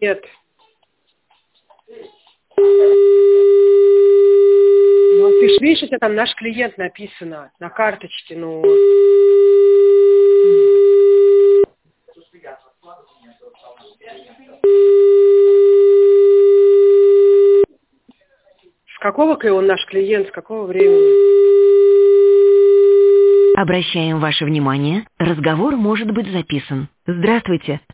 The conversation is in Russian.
Нет. Ну, ты ж видишь, это там наш клиент написано на карточке, ну. С какого он наш клиент, с какого времени? Обращаем ваше внимание, разговор может быть записан. Здравствуйте.